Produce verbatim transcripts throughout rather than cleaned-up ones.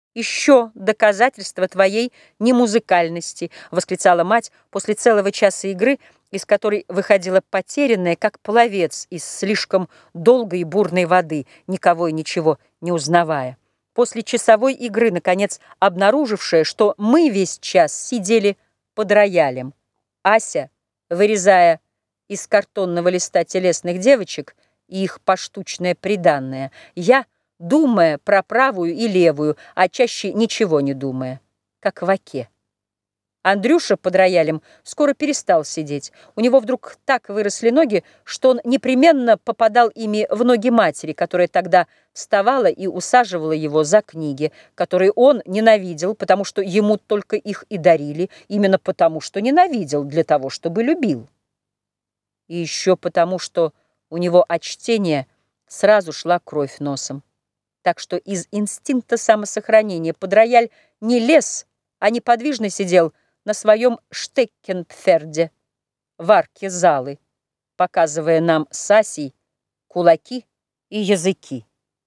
«Еще доказательство твоей немузыкальности», — восклицала мать после целого часа игры, из которой выходила потерянная, как пловец из слишком долгой и бурной воды, никого и ничего не узнавая. После часовой игры, наконец, обнаружившая, что мы весь час сидели под роялем. Ася, вырезая из картонного листа телесных девочек и их поштучное приданное, я, думая про правую и левую, а чаще ничего не думая, как в оке. Андрюша под роялем скоро перестал сидеть. У него вдруг так выросли ноги, что он непременно попадал ими в ноги матери, которая тогда вставала и усаживала его за книги, которые он ненавидел, потому что ему только их и дарили, именно потому, что ненавидел, для того, чтобы любил. И еще потому, что у него от чтения сразу шла кровь носом. Так что из инстинкта самосохранения под рояль не лез, а неподвижно сидел на своем штеккенпферде в арке залы, показывая нам с Асей кулаки и языки.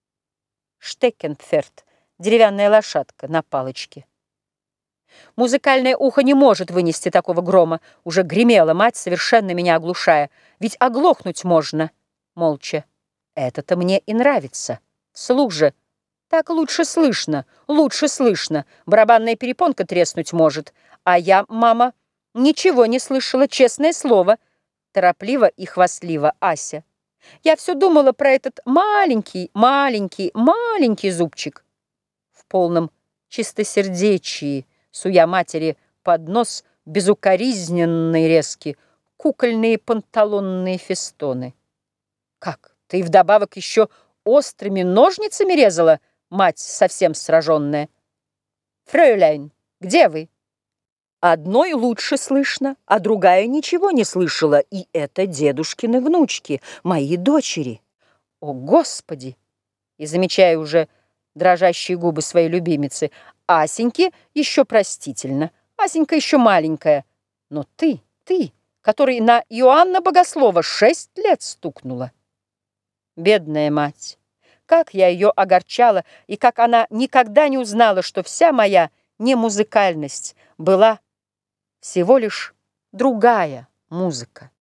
Штеккенпферд — деревянная лошадка на палочке. Музыкальное ухо не может вынести такого грома, уже гремела мать, совершенно меня оглушая. Ведь оглохнуть можно. Молча. Это-то мне и нравится. Слух же. Так лучше слышно, лучше слышно. Барабанная перепонка треснуть может. А я, мама, ничего не слышала, честное слово. Торопливо и хвастливо Ася. Я все думала про этот маленький, маленький, маленький зубчик. В полном чистосердечии, суя матери под нос безукоризненные резки, кукольные панталонные фестоны. Как, ты вдобавок еще острыми ножницами резала? Мать совсем сраженная. Фройляйн, где вы? Одной лучше слышно, а другая ничего не слышала, и это дедушкины внучки, мои дочери. О, Господи! И замечая уже дрожащие губы своей любимицы, Асеньке еще простительно, Асенька еще маленькая, но ты, ты, который на Иоанна Богослова шесть лет стукнула. Бедная мать! Как я ее огорчала, и как она никогда не узнала, что вся моя немузыкальность была всего лишь другая музыка.